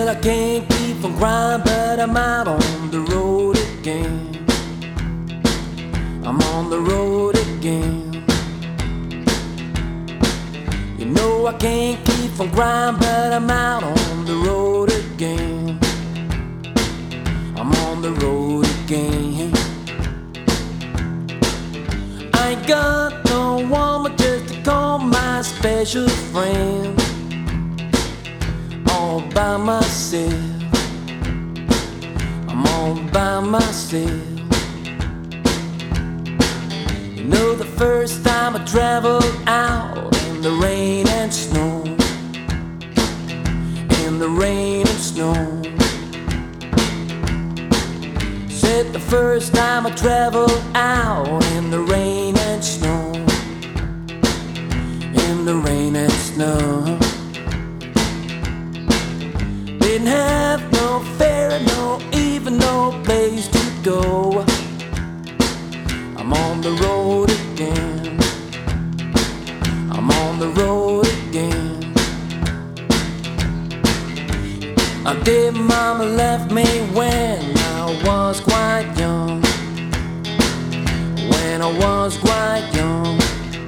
Well, I can't keep from crying, but I'm out on the road again. I'm on the road again. You know I can't keep from crying, but I'm out on the road again. I'm on the road again. I ain't got no woman just to call my special friend. All by myself, I'm all by myself. You know the first time I traveled out in the rain and snow, in the rain and snow. Said the first time I traveled out in the rain and snow, in the rain and snow. Didn't have no fare, no even no place to go. I'm on the road again. I'm on the road again. Our dear mama left me when I was quite young. When I was quite young.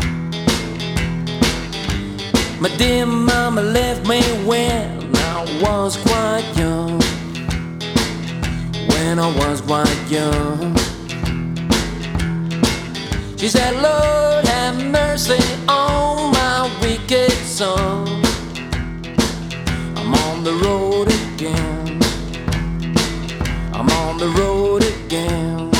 My dear mama left me when I was quite young. When I was quite young. She said, Lord, have mercy on my wicked son. I'm on the road again. I'm on the road again.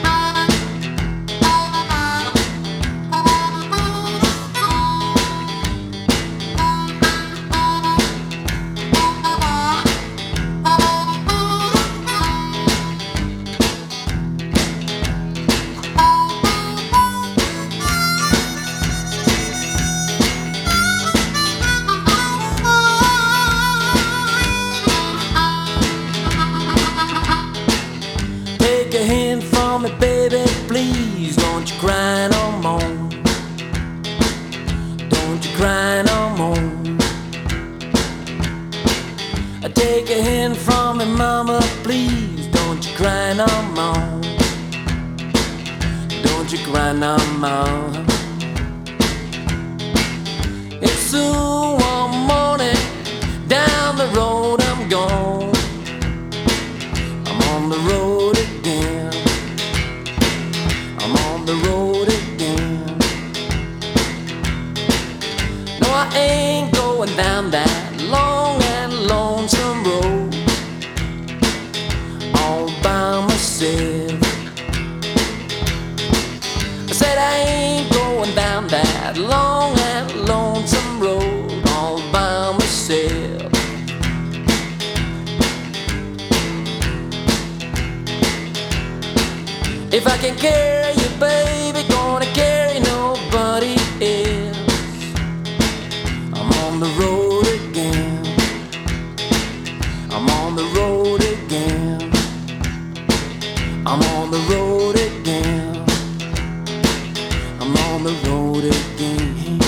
Take a hand from me, baby, please. Don't you cry no more. Don't you cry no more. Take a hand from me, mama, please. Don't you cry no more. Don't you cry no more. It's soon one morning, down the road I'm gone. I'm on the road again. I'm on the road again. No, I ain't going down that long and lonesome road all by myself. I said I ain't going down that long and lonesome road all by myself. If I can carry you, baby, gonna carry nobody else. I'm on the road again. I'm on the road again. I'm on the road again. I'm on the road again.